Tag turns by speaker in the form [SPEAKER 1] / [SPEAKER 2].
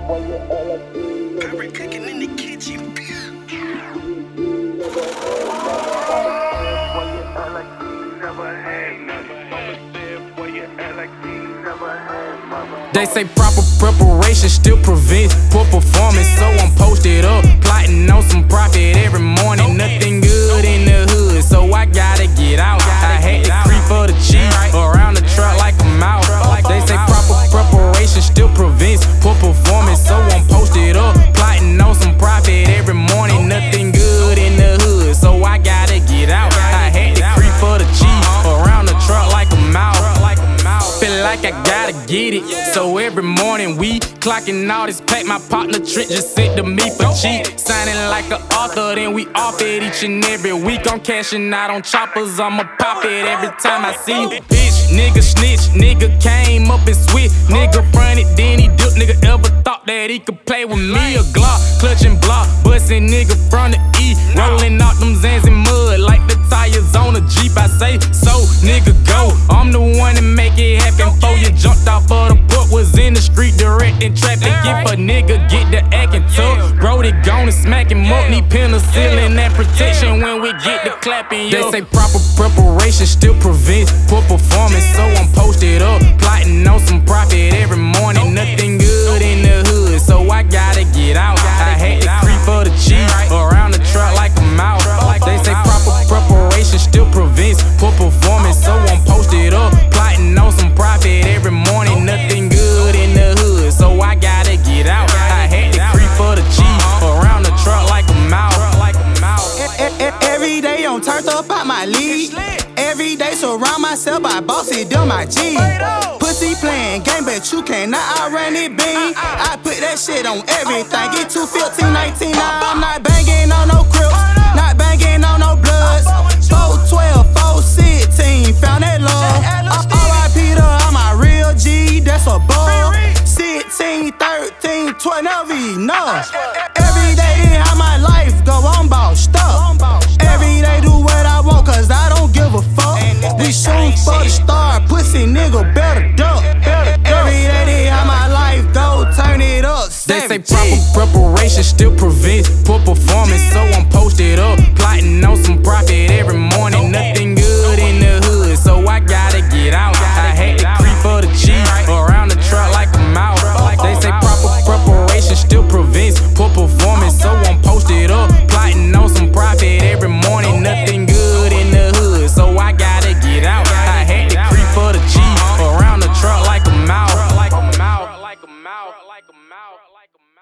[SPEAKER 1] Robert cooking in the kitchen.
[SPEAKER 2] They say proper preparation still prevents poor performance, so I'm posted up, plotting on some profit every morning. Nothing good in the hood, so I gotta get out. I had to creep for the cheese around the truck like a mouse. They say proper preparation still prevents poor performance, so I'm posted up, plotting on some profit every morning. Nothing good in the hood, so I gotta get out. I had to creep for the cheese around the truck like a mouse. Feel like I gotta get it, so every morning we clocking all this pack. My partner Trent just sent to me for cheap, signing like an author, then we off it each and every week. I'm cashing out on choppers, I'ma pop it every time I see you. Bitch, nigga snitch, nigga came up and switch, nigga fronted, then he dipped. Nigga ever thought that he could play with me? A Glock, clutching block, bustin' nigga from the E, rolling out them Zans in mud like the tires on a Jeep. I say so, nigga go, I'm the one that make it happen. Before you jumped off of the book, was in the street directing traffic. If a nigga get the acting tough, Brody gone and smack him up. Need penicillin and protection when we get the clapping. They say proper preparation still prevents poor performance, so I'm posted up, plotting on some profit every morning. Nothing good in the hood, so I gotta get out. I had to creep for the cheese around the truck like a mouse. They say proper preparation still prevents poor performance, so I'm posted up, plotting on some profit every morning. Nothing good in the hood, so I gotta get out. I had to creep for the cheese around the truck like a mouse.
[SPEAKER 3] Every day I'm turned up out my league. Every day surround myself by bossy, them my G. Pussy playing game, but you cannot outrun it, bean. I put that shit on everything. Get 215, 19, now I'm not banging on no crips, not banging on no bloods. 412, 416, found that love. R.I.P. to all my real G, that's a bug. 16, 13, 12, never enough. Every day how my life go, I'm bossed up. Every day do what I want, cause I don't give a fuck. We shootin' for the star, pussy nigga better duck. Every day how my life go, turn it up.
[SPEAKER 2] They say proper preparation still prevents poor performance, so I'm posted up, plotting on some profit every morning. Nothing good in the hood, so I gotta get out. I had to creep for the cheese around the truck like a mouse. They say proper preparation still prevents poor performance, so I'm posted up, plotting on some profit every morning. Nothing good in the hood, so I gotta get out. I had to creep for the cheese around the truck like a mouse.